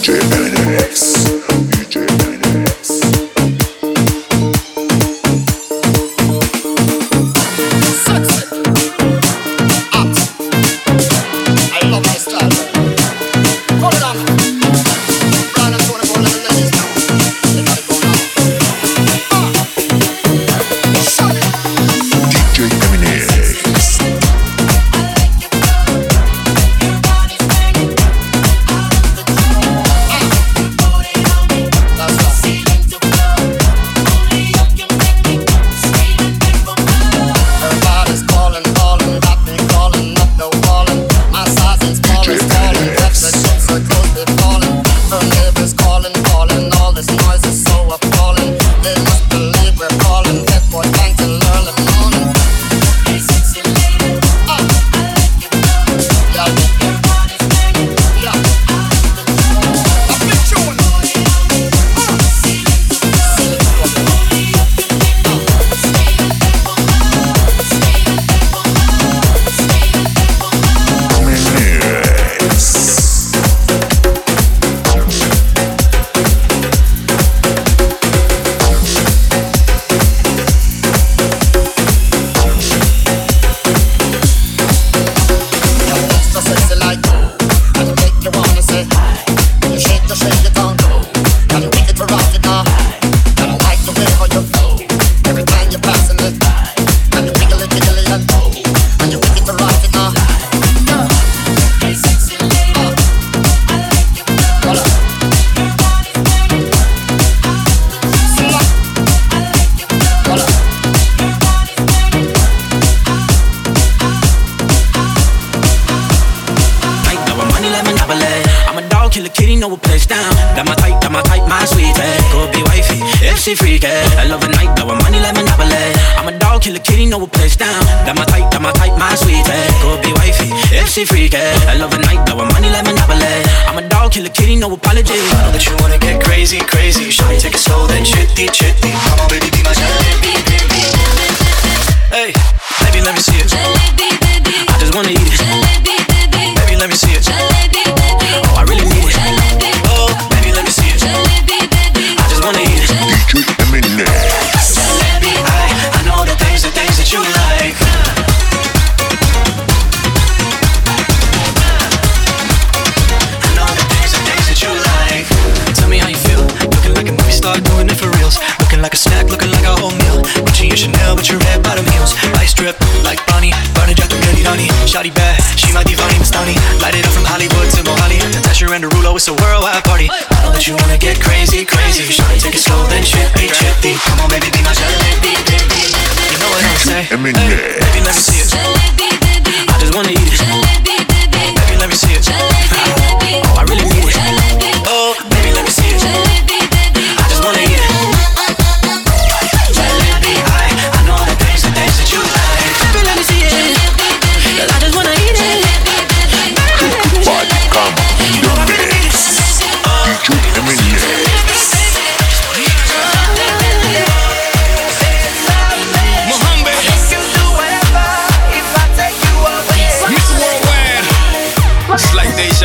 she freaky. I love a night, blowin' money like Monopoly. I'm a dog, kill a kitty, know a place down. That my type, my sweetie. Go be wifey, if she freaky. I love a night, blowin' money like Monopoly. I'm a dog, kill a kitty, no apology. I know that you wanna get crazy, crazy. Shawty, take it slow, then chitty, chitty. Come on, baby, be my jalebi, baby. Hey, baby, let me see it. I just wanna eat it. Baby, let me see it. Oh, I really need it. Oh, baby, let me see it. I just wanna eat it. I know the things that you like. I know the things that you like. Tell me how you feel. Looking like a movie star, doing it for reals. Looking like a snack, looking like a whole meal. Gucci and Chanel with your red bottom heels. Ice drip like Bonnie, burning jack to Millie Donnie. Shawty bad, she my divani Mastani. Light it up from Hollywood to Mohali. Natasha and Derulo, it's a worldwide party. I know that you wanna get crazy, crazy. Shawty, take it slow, then chippy, chippy. Come on, baby, be my jalebi, baby. You know what I'm saying? Hey, baby, let me see it. I just wanna eat it. Baby, let me see it. Oh, I really need it. Oh, baby, let me see it. I just wanna eat it. Jalebi, I know the things that you like. Baby, let me see it. 'Cause I just wanna eat it. You know I really need it. It's like deja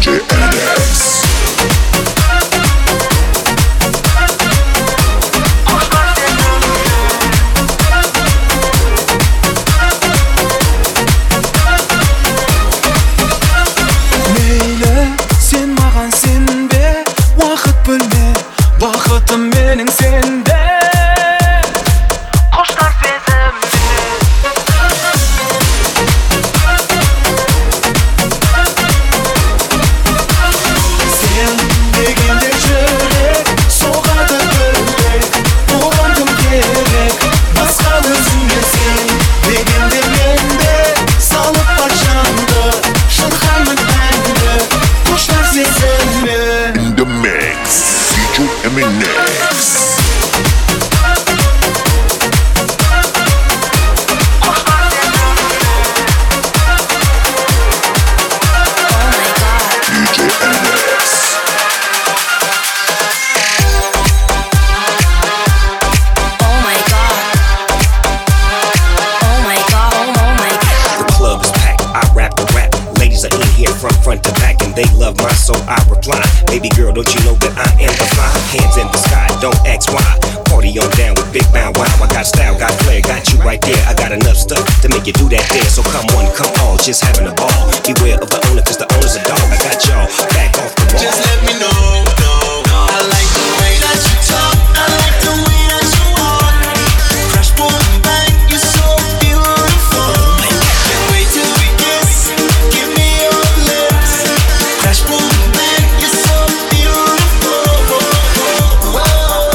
Just having a ball. Beware of the owner, cause the owner's a dog. I got y'all back off the wall. Just let me know, I like the way that you talk. I like the way that you walk. Crash, boom, bang, you're so beautiful. Can't wait till we kiss. Give me your lips. Crash, boom, bang, you're so beautiful. Whoa.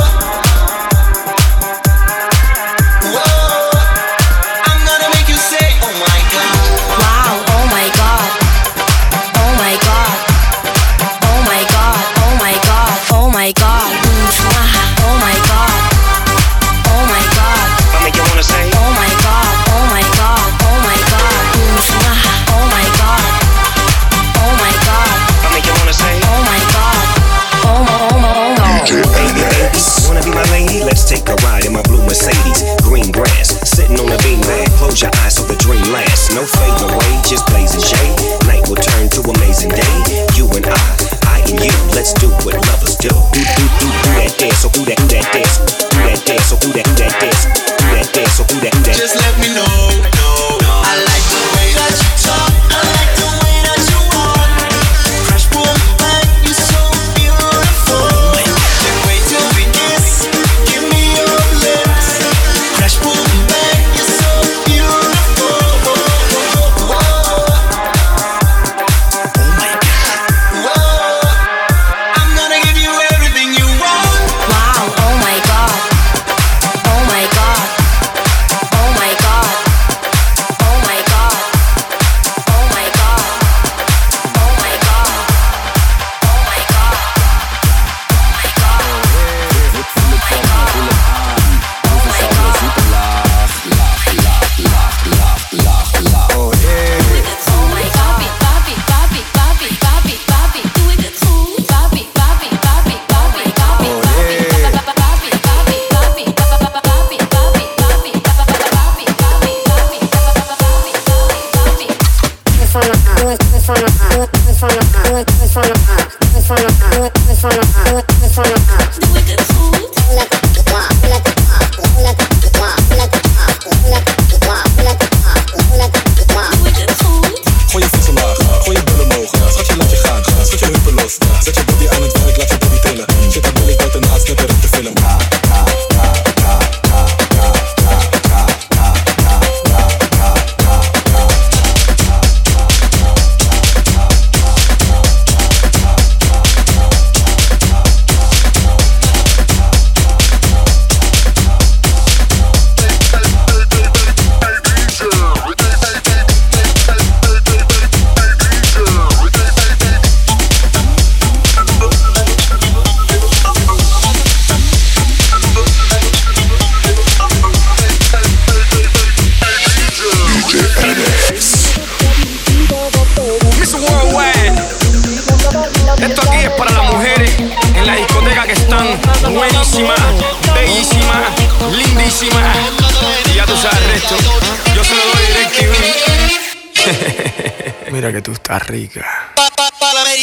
Whoa. I'm gonna make you say, oh my God. Take a ride in my blue Mercedes, green grass, sitting on a beanbag. Close your eyes so the dream lasts. No fading away, just blazing shade. Night will turn to amazing day. You and I and you, let's do what lovers do. Do that dance, so do that dance. Do that dance, so do that dance. Do that dance, so do that dance. Just let me know. I like the way that you talk. I like the way that you walk. Crash, boom, bang, you're so beautiful. Can't wait till we kiss. Give me your lips. Crash, boom, bang, you're so beautiful. Whoa. Oh my God. Whoa. I'm gonna give you everything you want. Wow, oh my God. Oh my God. Oh my God. Oh my God. Oh my God. Oh my God. Oh my God. Gooi je voeten laag, gooi je billen omhoog. Schat je laat je gaan, zet je heupen los. Zet je body aan het werk, laat je body trillen. Shit, dan wil ik buitenaast net erin te filmen. Buenísima, bellísima, lindísima. Y ya tú sabes el resto. Yo se lo doy DirecTV. Mira que tú estás rica.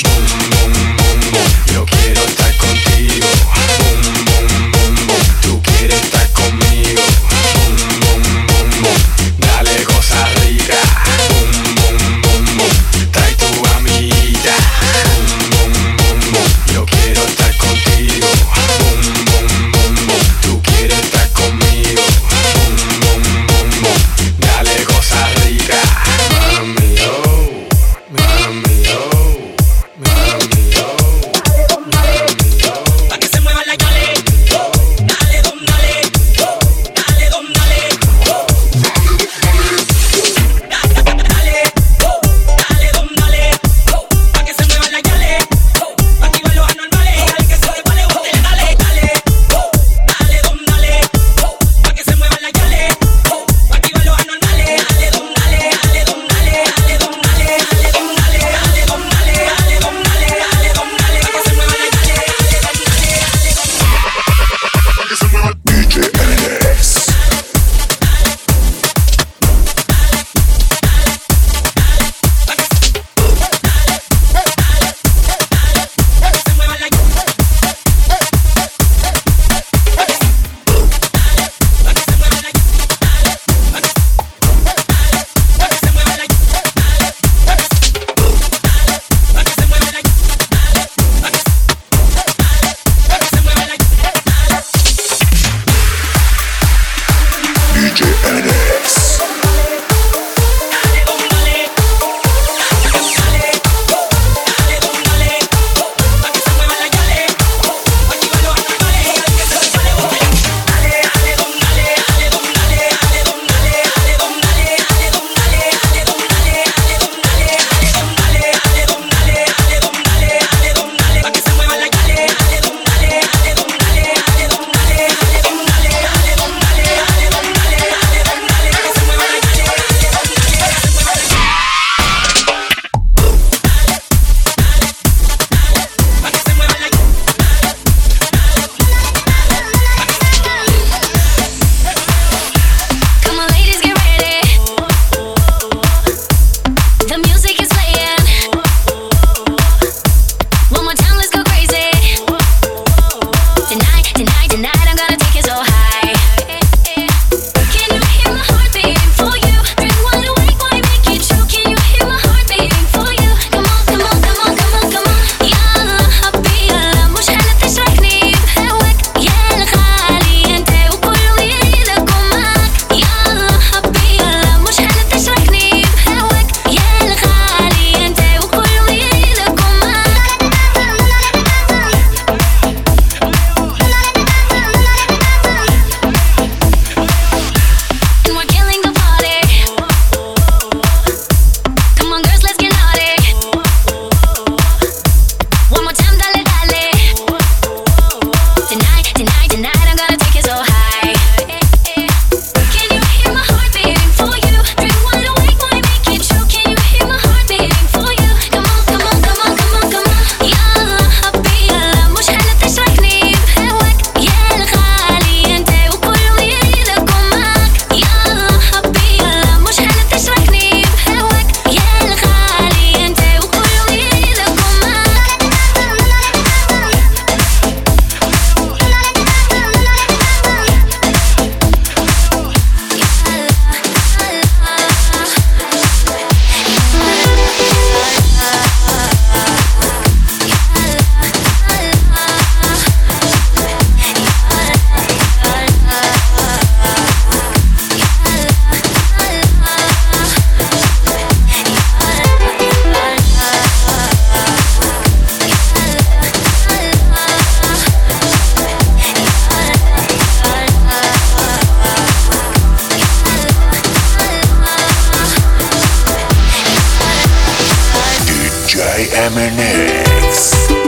MNX.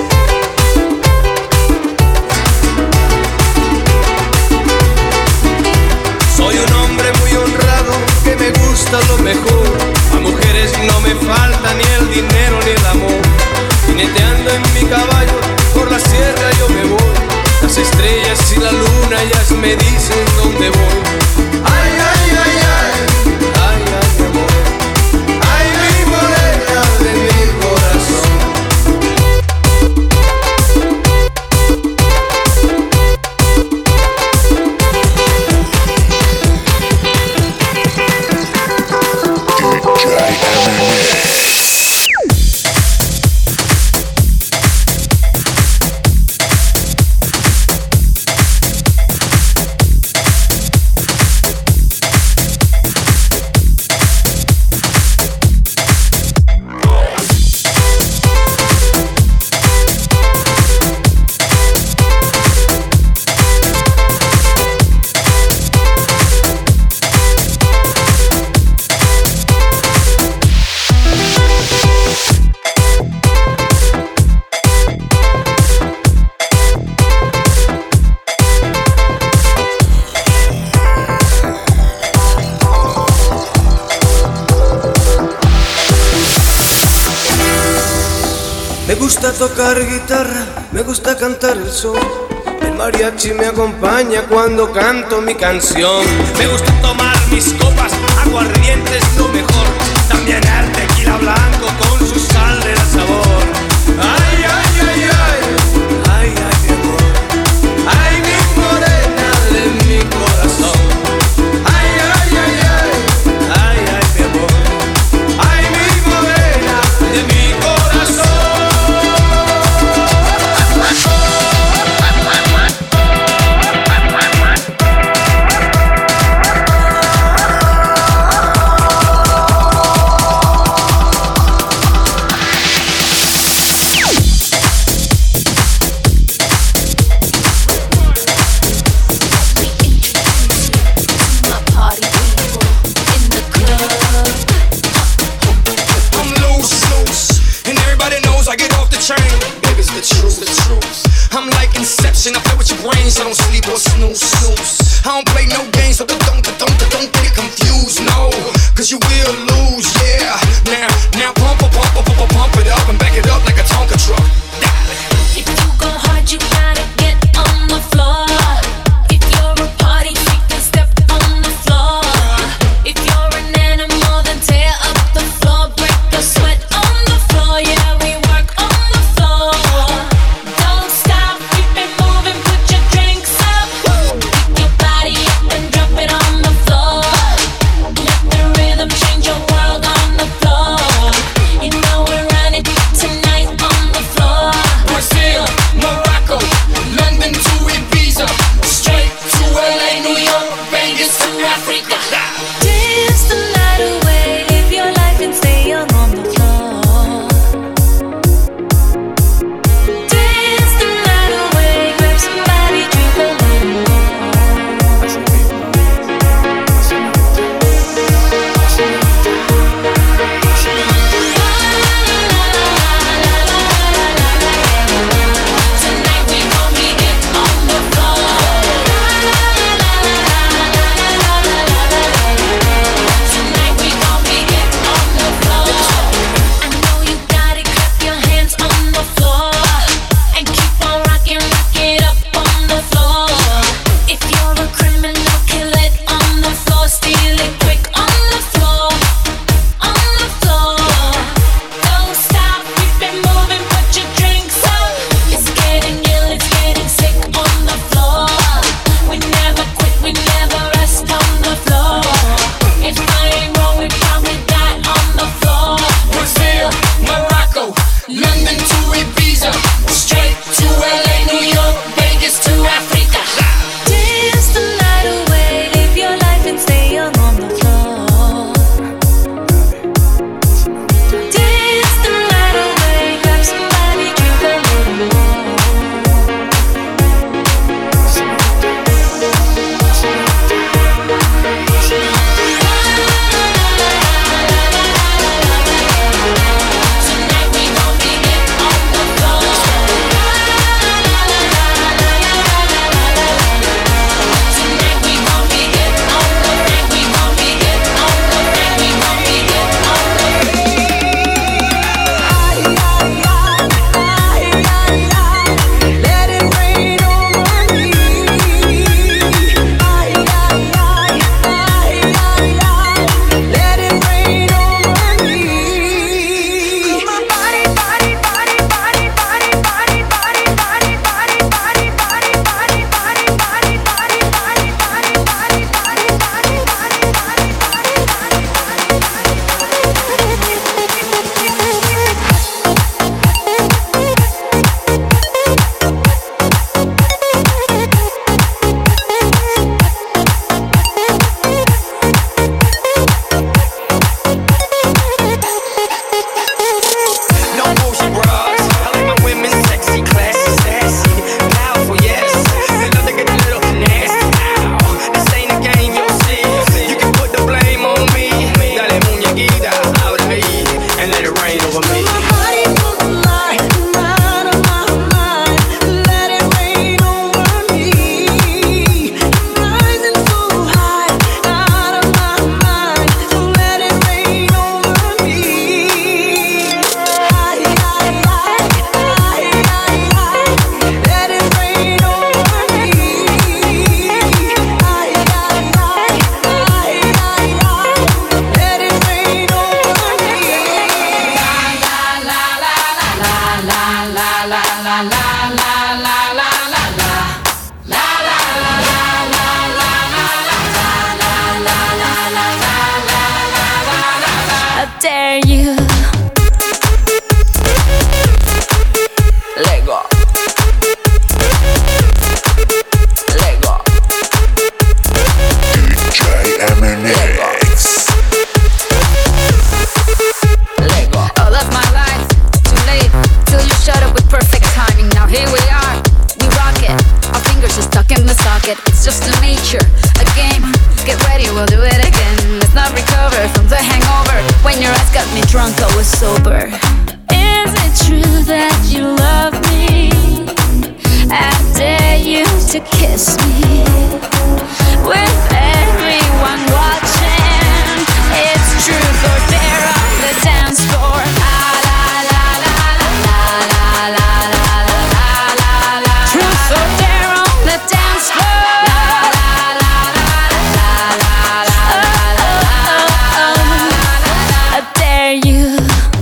Soy un hombre muy honrado que me gusta lo mejor. A mujeres no me falta ni el dinero ni el amor. Jineteando en mi caballo por la sierra yo me voy. Las estrellas y la luna ellas me dicen dónde voy. Ay, ay, ay, ay, ay, ay, amor. Ay, mi morena de mi corazón. Me gusta tocar guitarra, me gusta cantar el sol. El mariachi me acompaña cuando canto mi canción. Me gusta tomar mis copas, aguardiente es lo mejor. También el tequila blanco con su sal de sabor. Ay, ay, ay, ay, ay, ay, mi amor. Ay, mi morena de mi corazón. Ay, ay, ay, ay, ay, ay, mi amor. Ay, mi morena de mi corazón. I play with your brains, I don't sleep or snooze. I don't play no games, so don't get confused, no. Cause you will lose, yeah. Now pump it up and back it up like a Tonka truck. If you go hard, you gotta get on the floor. If you're a party freak, then step on the floor. If you're an animal, then tear up the floor. Break the sweat on the floor, yeah, we work on the floor. Don't stop, keep it moving, put your drinks up. Pick your body up and drop it on the floor. Let the rhythm change your world on the floor. You know we're running tonight on the floor. Brazil, Morocco, London to Ibiza, straight to LA, New York, Vegas to Africa. Dance the night away, live your life and stay young on the floor. Dance the night away, grab somebody, drink a little more. Tonight we gon' be it on the floor. Tonight we gon' be it on the floor. I know you got it, clap your hands on the floor. And keep on rocking, rock it up on the floor. If you're a criminal, kill it on the floor. Steal it quick on the floor. On the floor. Don't stop, keep it moving, put your drinks up. It's getting ill, it's getting sick on the floor. We never quit, we never rest on the floor. If I ain't wrong, we probably die on the floor. Brazil, Morocco, London to Ibiza, straight to LA, New York, Vegas to Africa. Dance the night away, live your life and stay young on the floor. Dance the night away, grab somebody, drink a little more. Tonight we gon' be it on the floor. Tonight we gon' be it on the night we gon' be it on the night we gon' be it on the. Let it rain over me. Let it rain over me. My body, body, body, body, body, body, body, body, body, body, body, body, body, body, body, body, body, No bullshit bras. I like my women sexy, classy, sassy, powerful, yes. They love to get a little nasty. Ow, this ain't a game, you'll see. You can put the blame on me. Dale muñequita, out of me, and let it rain over me. my body put the light out of my mind. Let it rain over me. Rising so high out of my mind. So let it rain over me. Dare you? Let go. Let go. DJ MNX. Let go. All of my life, too late till you shut up with perfect timing. Now here we are, we rock it. Our fingers are stuck in the socket. It's just a nature, a game. Get ready, we'll do it again. Let's not recover from the hangover. When your eyes got me drunk, I was sober. Is it true that you love me? I dare you to kiss me with everyone watching. It's truth or dare on the dance floor. La la la la la la la la la la la. Truth or dare on the dance floor. La la la la la la la la. I dare you.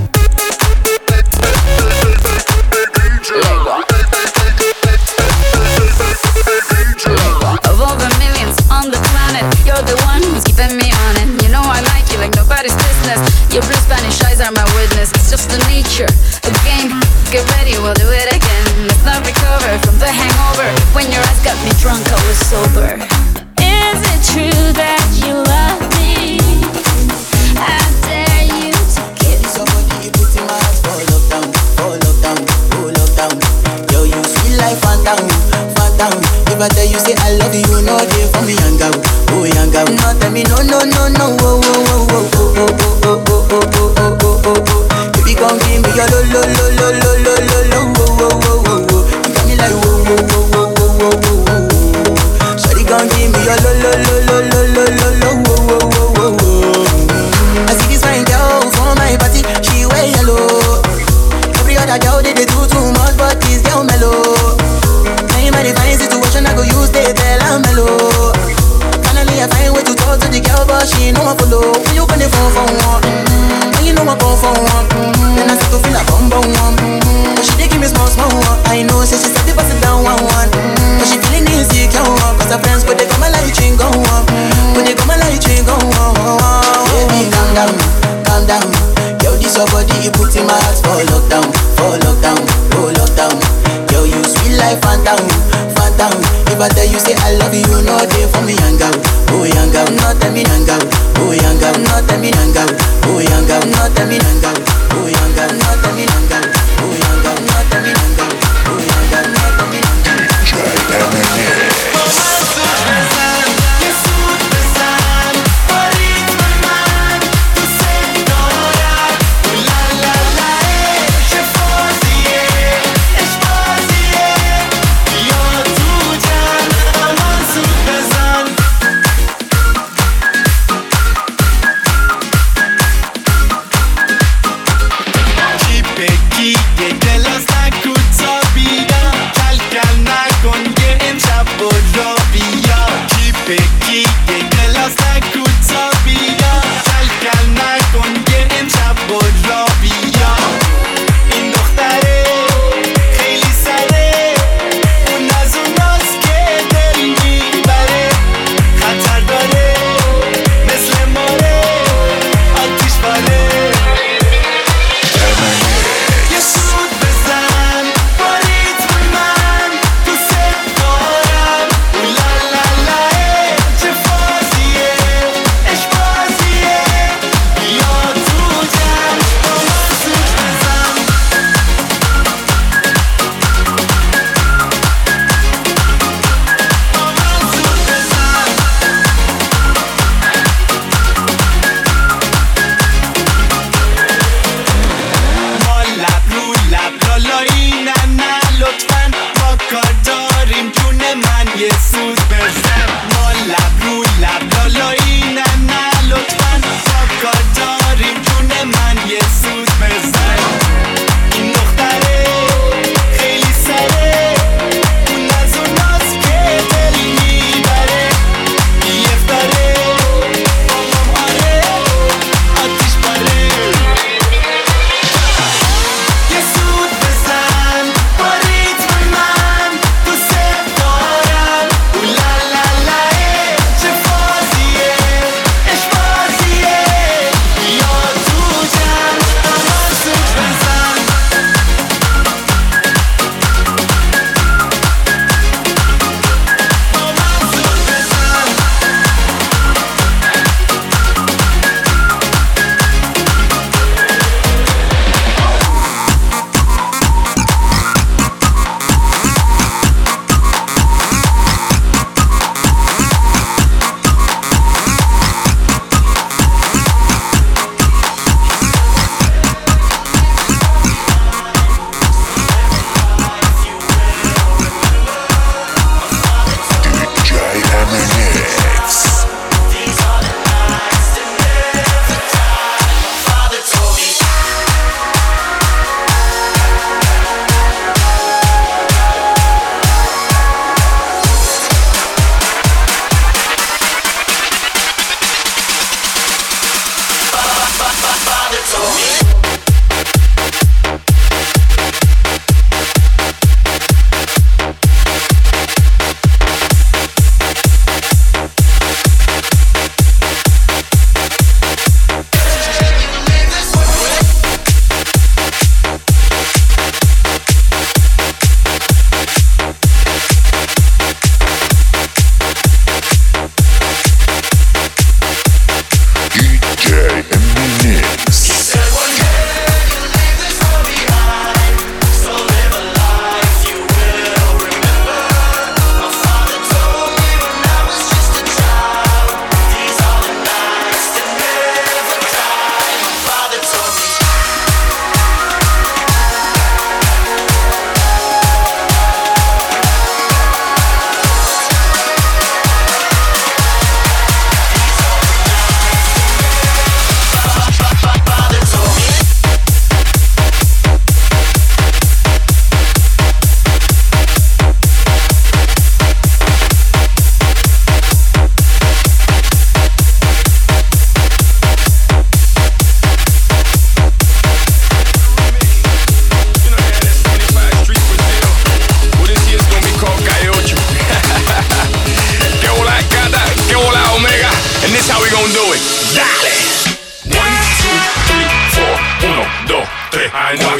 Of all the millions on the planet, you're the one who's keeping me on it. You know I like you like nobody's business. Your blue Spanish eyes are my witness. It's just a nature, a game. Get ready, we'll do it again. Let's not recover from the hangover. When your eyes got me drunk, I was sober. Is it true that you love me? I dare you to kiss somebody. You put in my heart for lockdown, for lockdown, for lockdown. Yo, you sweet life, phantom, phantom. If I tell you say I love you, no day for me, young girl, oh young girl. No tell me no, no, no, no, oh, oh, oh, oh, oh, oh, oh, oh, oh, oh, oh, oh, oh. Baby, come give me your lo, lo, lo, lo, lo, lo, lo, lo, oh, oh, oh, oh, oh. You got me like whoa, whoa, whoa, whoa, whoa, whoa, whoa, whoa. Shawty, come give me your lo, lo, lo, lo, lo, lo, lo, lo, oh, oh, oh, oh, oh. I see this fine girl for my party, she wear yellow. Every other girl they do too much, but this girl mellow. Now in my fine situation, I go use they tell I'm mellow. Finally I find way to talk to the girl, but she ain't no one follow. When you gonna phone for one? When you know I phone for one? Then I start to feel a bum bum one. But she dey give me small small one. I know, say she start to pass it down one one. But she feeling insecure, cause her friends but they come and light ching go on. When they come and light ching go on. Baby, calm down, calm down. Yo, this your body, you put in my heart for lockdown, for lockdown, for lockdown. Yo, you sweet life, phantom, phantom. If I tell you say I love you, no day for me, young girl, oh young girl. No tell me, young girl, oh young girl. No tell me, young girl, oh young girl. No tell me, young girl, oh young girl. No tell me, young girl, oh young girl. No tell me, young girl, oh young girl. No tell me, young girl.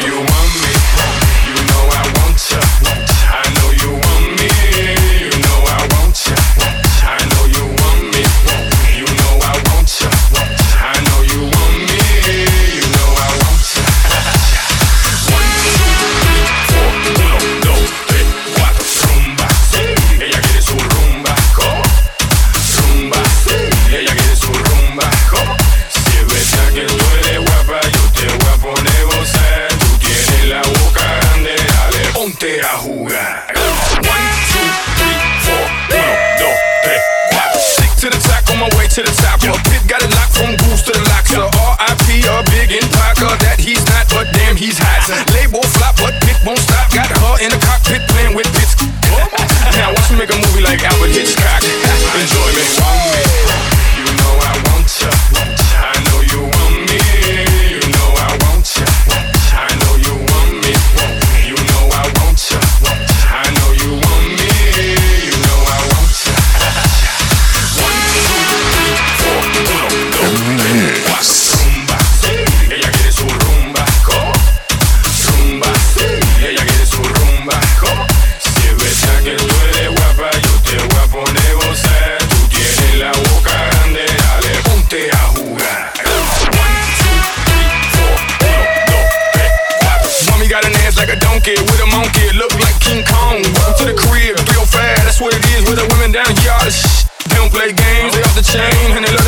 you want me. You know I want ya. I know you want me. You know I want ya. I know you want me. You know I want ya. I know you want me. You know I want ya. 1, 2, 3, 4, 1, 2, 3, 4, rumba. Ella quiere su rumba. Rumba. Ella quiere su rumba. Si es verdad que tú eres guapa, yo te voy a poner gozar. Tú tienes la boca grande, dale, ponte a jugar. 1, 2, 3, 4, 1, 2, 3, 4. Stick to the top, on my way to the top. A pit got it locked from goose to the lock. So R.I.P. a big in Parker, that he's not, but damn he's hot. Label flop, but Pit won't stop. Got her in the cockpit playing with bits. Now watch me make a movie like Albert Hitchcock. Enjoy me. You know I want ya. I know you want me. You know I want ya. I know you want me. You know I want ya. I know you want me. You know I want ya. 1, 2, 3, 4, 1, 2, 3, 4. Rumba. Ella quiere su rumba. Rumba. Ella quiere su rumba. Si es verdad que tú eres guapa, yo te voy a poner gozar. Tú tienes la boca grande, dale, ponte a jugar. 1, 2, 3, 4, 1, 2, 3, 4. Mommy got an ass like a donkey with a monkey, look like King Kong. Welcome to the crib, 305, that's what it is with the women down here. All the shit. They don't play games, they off the chain, and they love